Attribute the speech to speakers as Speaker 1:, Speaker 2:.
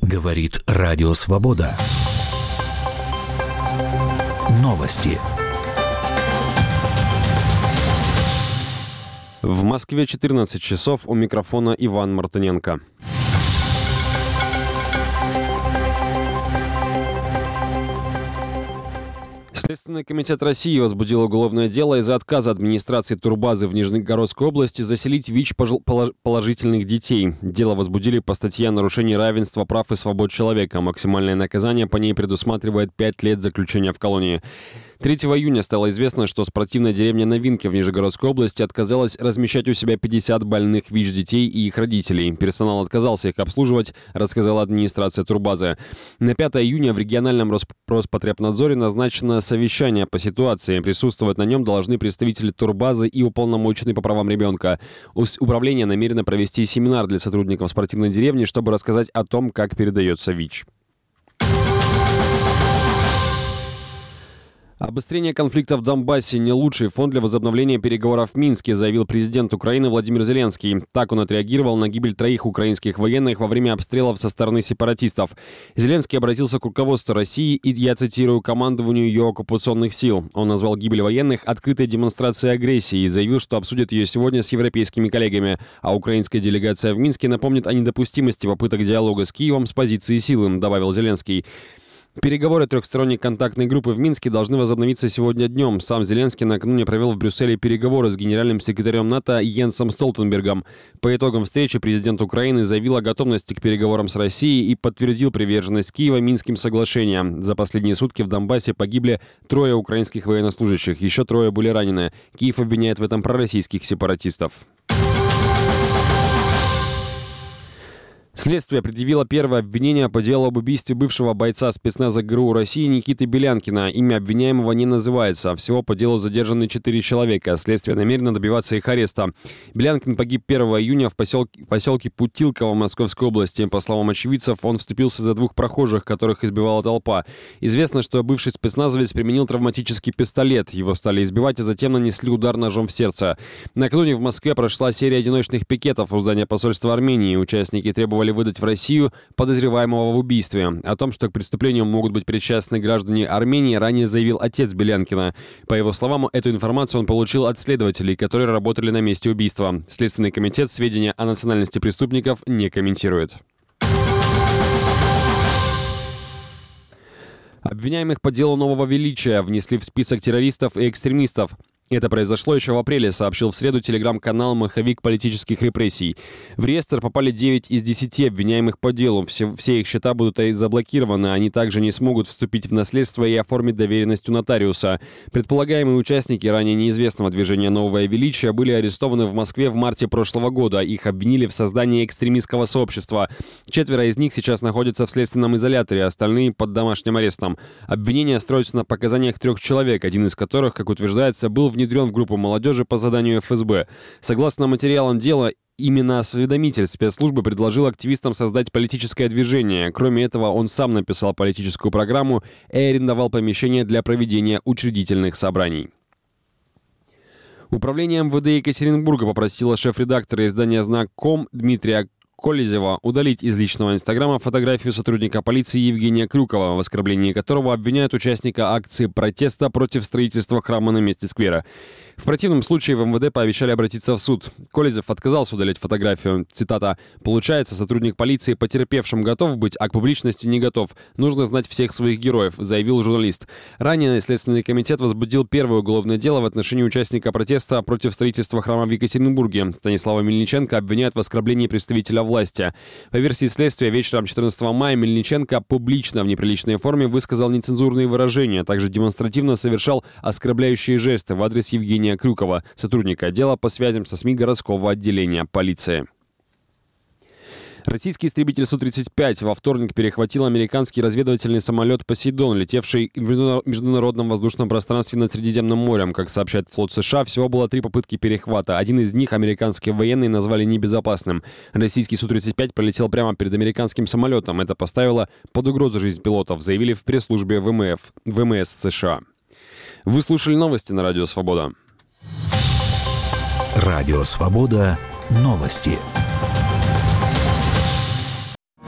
Speaker 1: Говорит Радио Свобода. Новости.
Speaker 2: В Москве 14 часов, у микрофона Иван Мартыненко. Следственный комитет России возбудил уголовное дело из-за отказа администрации турбазы в Нижегородской области заселить ВИЧ-положительных детей. Дело возбудили по статье о нарушении равенства прав и свобод человека. Максимальное наказание по ней предусматривает 5 лет заключения в колонии. 3 июня стало известно, что спортивная деревня Новинки в Нижегородской области отказалась размещать у себя 50 больных ВИЧ-детей и их родителей. Персонал отказался их обслуживать, рассказала администрация турбазы. На 5 июня в региональном Роспотребнадзоре назначено совещание по ситуации. Присутствовать на нем должны представители турбазы и уполномоченный по правам ребенка. Управление намерено провести семинар для сотрудников спортивной деревни, чтобы рассказать о том, как передается ВИЧ. Обострение конфликта в Донбассе – не лучший фон для возобновления переговоров в Минске, заявил президент Украины Владимир Зеленский. Так он отреагировал на гибель 3 украинских военных во время обстрелов со стороны сепаратистов. Зеленский обратился к руководству России и, я цитирую, командованию ее оккупационных сил. Он назвал гибель военных открытой демонстрацией агрессии и заявил, что обсудит ее сегодня с европейскими коллегами. А украинская делегация в Минске напомнит о недопустимости попыток диалога с Киевом с позиции силы, добавил Зеленский. Переговоры трехсторонней контактной группы в Минске должны возобновиться сегодня днем. Сам Зеленский накануне провел в Брюсселе переговоры с генеральным секретарем НАТО Йенсом Столтенбергом. По итогам встречи президент Украины заявил о готовности к переговорам с Россией и подтвердил приверженность Киева Минским соглашениям. За последние сутки в Донбассе погибли 3 украинских военнослужащих, еще 3 были ранены. Киев обвиняет в этом пророссийских сепаратистов. Следствие предъявило первое обвинение по делу об убийстве бывшего бойца спецназа ГРУ России Никиты Белянкина. Имя обвиняемого не называется. Всего по делу задержаны 4 человека. Следствие намерено добиваться их ареста. Белянкин погиб 1 июня в поселке Путилково Московской области. По словам очевидцев, он вступился за 2 прохожих, которых избивала толпа. Известно, что бывший спецназовец применил травматический пистолет. Его стали избивать, а затем нанесли удар ножом в сердце. Накануне в Москве прошла серия одиночных пикетов у здания посольства Армении. Участники требовали выдать в Россию подозреваемого в убийстве. О том, что к преступлению могут быть причастны граждане Армении, ранее заявил отец Белянкина. По его словам, эту информацию он получил от следователей, которые работали на месте убийства. Следственный комитет сведения о национальности преступников не комментирует. Обвиняемых по делу Нового Величия внесли в список террористов и экстремистов. Это произошло еще в апреле, сообщил в среду телеграм-канал «Маховик политических репрессий». В реестр попали 9 из 10 обвиняемых по делу. Все их счета будут заблокированы, они также не смогут вступить в наследство и оформить доверенность у нотариуса. Предполагаемые участники ранее неизвестного движения «Новое Величие» были арестованы в Москве в марте прошлого года. Их обвинили в создании экстремистского сообщества. 4 из них сейчас находятся в следственном изоляторе, остальные под домашним арестом. Обвинения строятся на показаниях 3 человек, один из которых, как утверждается, был внедрен в группу молодежи по заданию ФСБ. Согласно материалам дела, именно осведомитель спецслужбы предложил активистам создать политическое движение. Кроме этого, он сам написал политическую программу и арендовал помещение для проведения учредительных собраний. Управление МВД Екатеринбурга попросило шеф-редактора издания «Знак.ком» Дмитрия Колезева удалить из личного инстаграма фотографию сотрудника полиции Евгения Крюкова, в оскорблении которого обвиняют участника акции протеста против строительства храма на месте сквера. В противном случае в МВД пообещали обратиться в суд. Колезев отказался удалять фотографию. Цитата: «Получается, сотрудник полиции потерпевшим готов быть, а к публичности не готов. Нужно знать всех своих героев», заявил журналист. Ранее Следственный комитет возбудил первое уголовное дело в отношении участника протеста против строительства храма в Екатеринбурге. Станислава Мельниченко обвиняют в оскорблении представителя власти. По версии следствия, вечером 14 мая Мельниченко публично в неприличной форме высказал нецензурные выражения, а также демонстративно совершал оскорбляющие жесты в адрес Евгения Крюкова, сотрудника отдела по связям со СМИ городского отделения полиции. Российский истребитель Су-35 во вторник перехватил американский разведывательный самолет «Посейдон», летевший в международном воздушном пространстве над Средиземным морем. Как сообщает флот США, всего было 3 попытки перехвата. Один из них американские военные назвали небезопасным. Российский Су-35 пролетел прямо перед американским самолетом. Это поставило под угрозу жизнь пилотов, заявили в пресс-службе ВМС США. Вы слушали новости на Радио Свобода.
Speaker 1: Радио Свобода. Новости.